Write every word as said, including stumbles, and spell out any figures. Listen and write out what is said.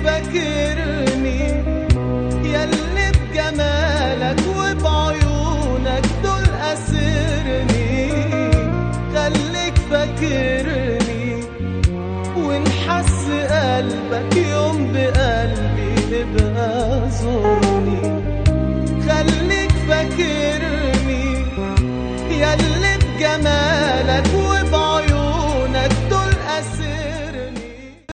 فاكرني ياللي بجمالك وبعيونك دول أسرني. خليك فاكرني ونحس قلبك يوم بقلبي ابقى زورني. خليك فاكرني ياللي بجمالك